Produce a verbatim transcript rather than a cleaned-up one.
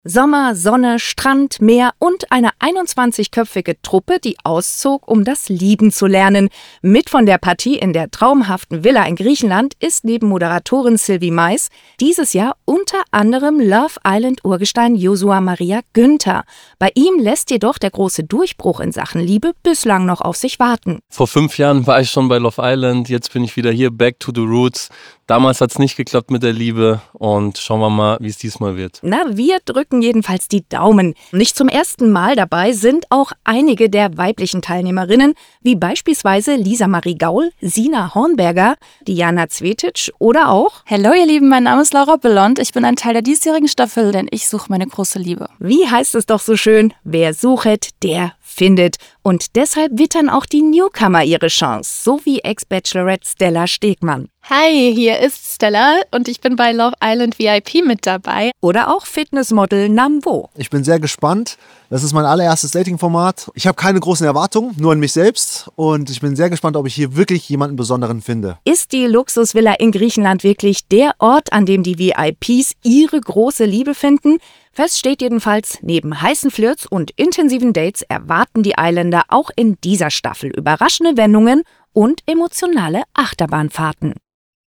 Sommer, Sonne, Strand, Meer und eine einundzwanzigköpfige Truppe, die auszog, um das Lieben zu lernen. Mit von der Partie in der traumhaften Villa in Griechenland ist neben Moderatorin Sylvie Mais dieses Jahr unter anderem Love Island-Urgestein Josua Maria Günther. Bei ihm lässt jedoch der große Durchbruch in Sachen Liebe bislang noch auf sich warten. Vor fünf Jahren war ich schon bei Love Island, jetzt bin ich wieder hier, back to the roots. Damals hat es nicht geklappt mit der Liebe und schauen wir mal, wie es diesmal wird. Na, wir drücken jedenfalls die Daumen. Nicht zum ersten Mal dabei sind auch einige der weiblichen Teilnehmerinnen, wie beispielsweise Lisa Marie Gaul, Sina Hornberger, Diana Cvetic oder auch... Hallo ihr Lieben, mein Name ist Laura Bellont, ich bin ein Teil der diesjährigen Staffel, denn ich suche meine große Liebe. Wie heißt es doch so schön, wer suchet, der findet. Und deshalb wittern auch die Newcomer ihre Chance, so wie Ex-Bachelorette Stella Stegmann. Hi, hier ist Stella und ich bin bei Love Island V I P mit dabei. Oder auch Fitnessmodel Namwo. Ich bin sehr gespannt. Das ist mein allererstes Dating-Format. Ich habe keine großen Erwartungen, nur an mich selbst. Und ich bin sehr gespannt, ob ich hier wirklich jemanden Besonderen finde. Ist die Luxusvilla in Griechenland wirklich der Ort, an dem die V I Ps ihre große Liebe finden? Fest steht jedenfalls, neben heißen Flirts und intensiven Dates erwarten die Islander auch in dieser Staffel überraschende Wendungen und emotionale Achterbahnfahrten.